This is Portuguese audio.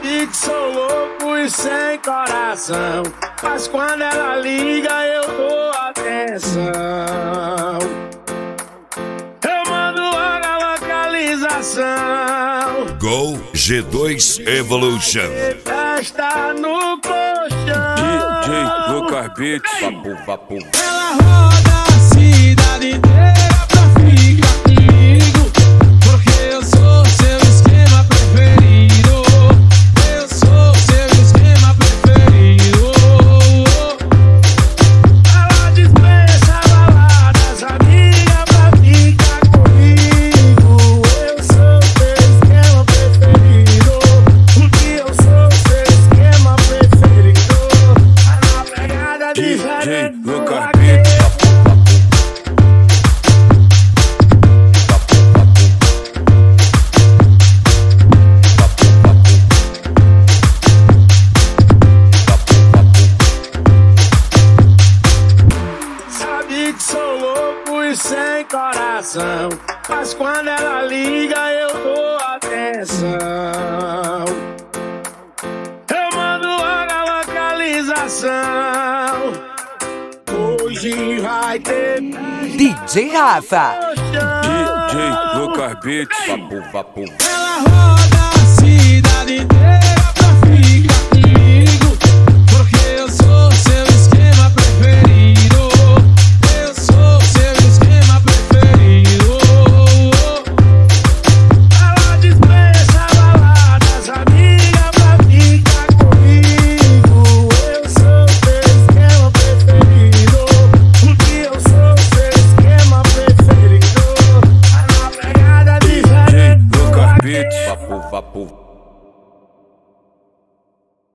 Sabe que sou louco e sem coração, mas quando ela liga eu dou atenção. Eu mando logo a localização. Go G2 Evolution. Festa no colchão. DJ Lucas Beats. Vapo. Ela roda a cidade inteira pra ficar comigo, porque eu sou seu esquema preferido. Eu sou seu esquema preferido. Ela dispensa baladas, amiga, pra ficar comigo. Eu sou seu esquema preferido, porque eu sou seu esquema preferido. A pegada diferente. DJ Lucas Beats. Sabe que sou louco e sem coração, mas quando ela liga eu dou atenção. Eu mando logo a localização. Hoje vai ter DJ Rafa. DJ Lucas Beats. Vapo. ela roda